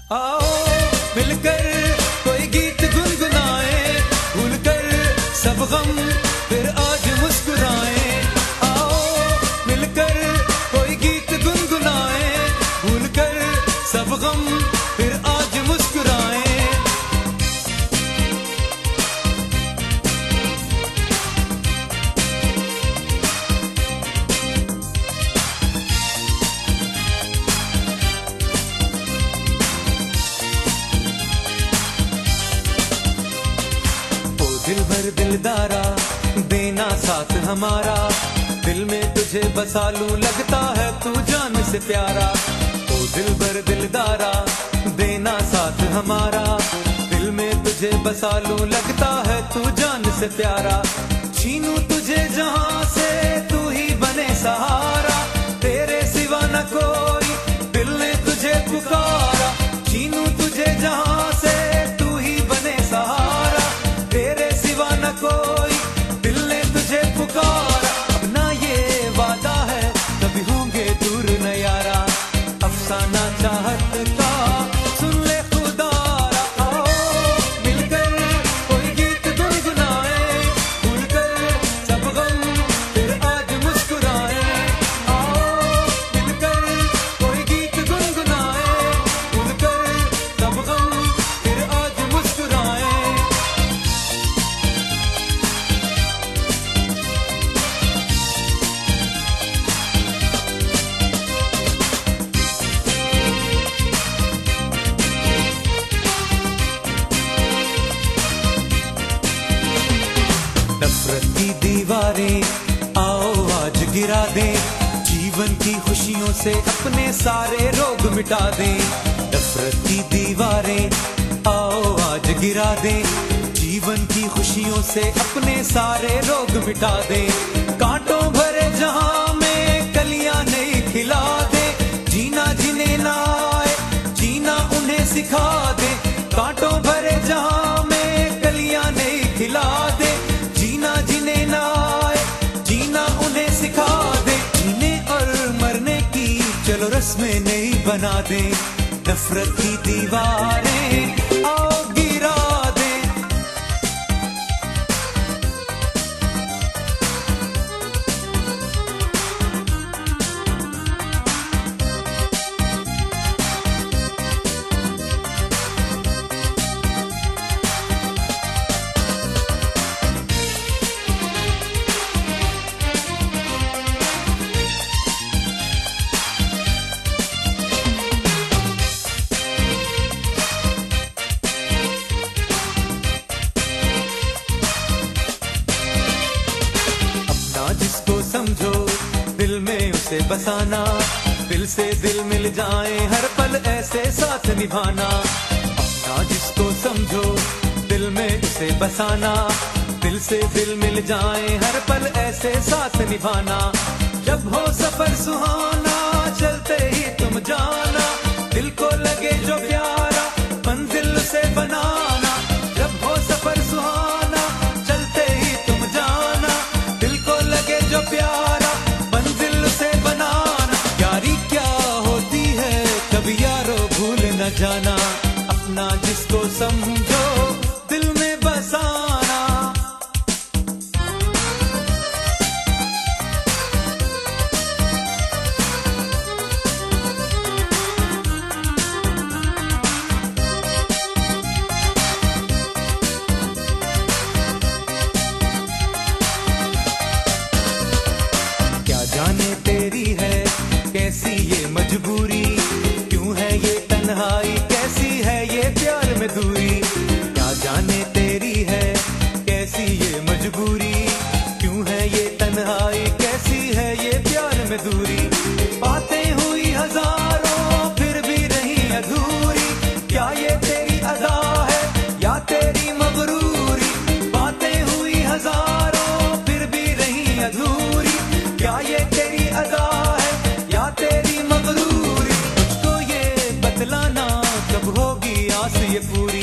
आओ मिलकर कोई गीत गुनगुनाए, भूलकर सब गम फिर आज मुस्कुराए। आओ मिलकर कोई गीत गुनगुनाए, भूलकर सब गम फिर आज मुस्कुराए। दिल भर दिलदारा देना साथ हमारा, दिल में तुझे बसा लूं लगता है तू जान से प्यारा। ओ दिल भर दिलदारा देना साथ हमारा, दिल में तुझे बसा लूं लगता है तू जान से प्यारा। छीनूं तुझे जहां से तू ही बने सहारा, तेरे सिवा न कोई दिल ने तुझे पुकारा। छीनूं तुझे जहां से तू ही बने सहारा, तेरे सिवा न कोई दिल ने तुझे पुकारा। अब ना ये वादा है कभी होंगे दूर न यारा, अफसाना चाहत का सुन ले खुदारा। आओ मिलकर कोई गीत गुनगुनाए, भूलकर सब गम फिर आज मुस्कुराए। आओ मिलकर कोई गीत गुनगुनाए, भूलकर सब गम फिर आज मुस्कुराए। नफरत की दीवारें आओ आज गिरा दें, जीवन की खुशियों से अपने सारे रोग मिटा दें। नफरत की दीवारें आओ आज गिरा दें, जीवन की खुशियों से अपने सारे रोग मिटा दें। कांटों भरे जहां में कलियां नई खिला दे, जीना जिन्हें ना आए जीना उन्हें सिखा दे। कांटों भरे जहां में कलियां नई खिला दे, जीना जिन्हें ना आए जीना उन्हें सिखा दे। जीने और मरने की चलो रस्में नई बना दे, नफरत की दीवारें आओ गिरा दे। जिसको समझो दिल में उसे बसाना, दिल से दिल मिल जाए हर पल ऐसे साथ निभाना। अपना जिसको समझो दिल में उसे बसाना, दिल से दिल मिल जाए हर पल ऐसे साथ निभाना। जब हो सफर सुहाना चलते ही तुम जाना, दिल को लगे जो प्यारा मंजिल से बनाना। जब हो सफर सुहाना चलते ही तुम जाना, दिल को लगे जो प्यारा मंजिल से बनाना। यारी क्या होती है कभी यारो भूल न जाना, अपना जिसको समझो दिल में बसाना। जाने तेरी है कैसी ये मजबूरी, क्यों है ये तन्हाई कैसी है ये प्यार में दूरी। क्या जाने तेरी है कैसी ये मजबूरी, क्यों है ये तन्हाई कैसी है ये प्यार में दूरी। बातें हुई हजारों फिर भी रही अधूरी, क्या ये तेरी अदा है या तेरी मगरूरी। बातें हुई हजारों फिर भी रही अधूरी, क्या ये तेरी अदा है या तेरी मगरूरी। मुझको ये बतलाना कब होगी आस ये पूरी।